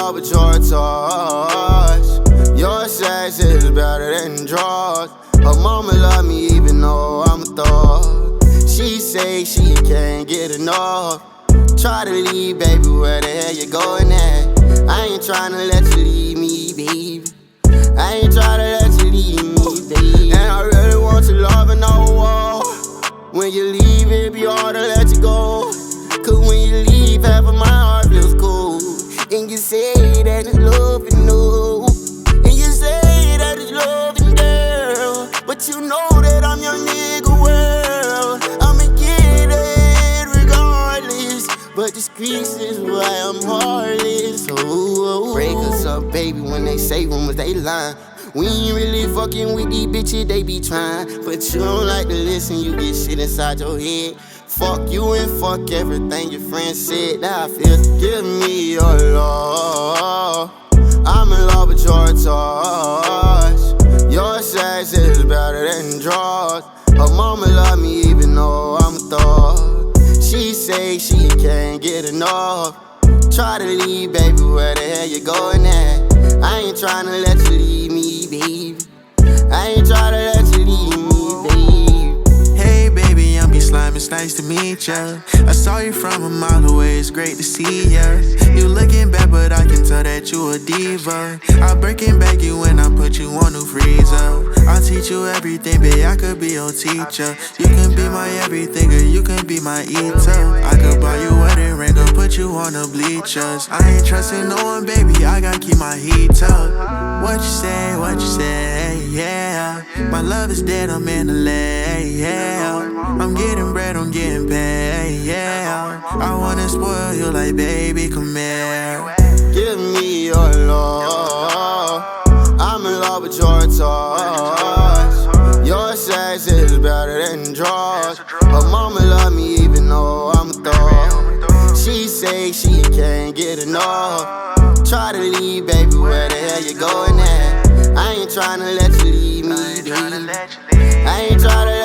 love with your touch. Your sex is better than drugs. Her mama love me even though I'm a thug. She say she can't get enough. Try to leave, baby, where the hell you going at? I ain't tryna let you leave me, baby. I ain't tryna let you leave me, baby. And I really want your love and no war. When you leave, it be hard to let you go. Cause when you leave, half of my heart feels cold. And you say that it's loving, no. And you say that it's loving, girl. But you know that I'm your nigga, well, I'ma get it regardless. But the streets is why I'm heartless. Oh, break us up, baby, when they say rumors, they lying. We ain't really fucking with these bitches, they be trying. But you don't like to listen, you get shit inside your head. Fuck you and fuck everything your friends said. Now I feel, give me your love. I'm in love with your touch. Your sex is better than drugs. Her mama love me even though I'm a thug. She say she can't get enough. Try to leave, baby, where the hell you going at? I ain't tryna let you leave me, baby. I ain't tryna let you leave me, baby. Hey baby, I'm B-Slime, it's nice to meet ya. I saw you from a mile away, it's great to see ya. You looking bad, but I can tell that you a diva. I'll break and bag you when I put you on the freezer. I'll teach you everything, babe, I could be your teacher. You can be my everything, or you can be my eater. I could buy you a wedding ring or put you on the bleachers. I ain't trusting no one, baby, I gotta keep my heat up. What you say, yeah. My love is dead, I'm in the lay, yeah. I'm getting bread, I'm getting paid, yeah. I wanna spoil you like, baby, come here. Give me your love. I'm in love with your touch. Your sex is better than drugs. Her mama love me even though I'm a thug. She say she can't get enough. Try to leave, baby, where the hell you going at? I ain't tryna let you leave me, baby. I ain't tryna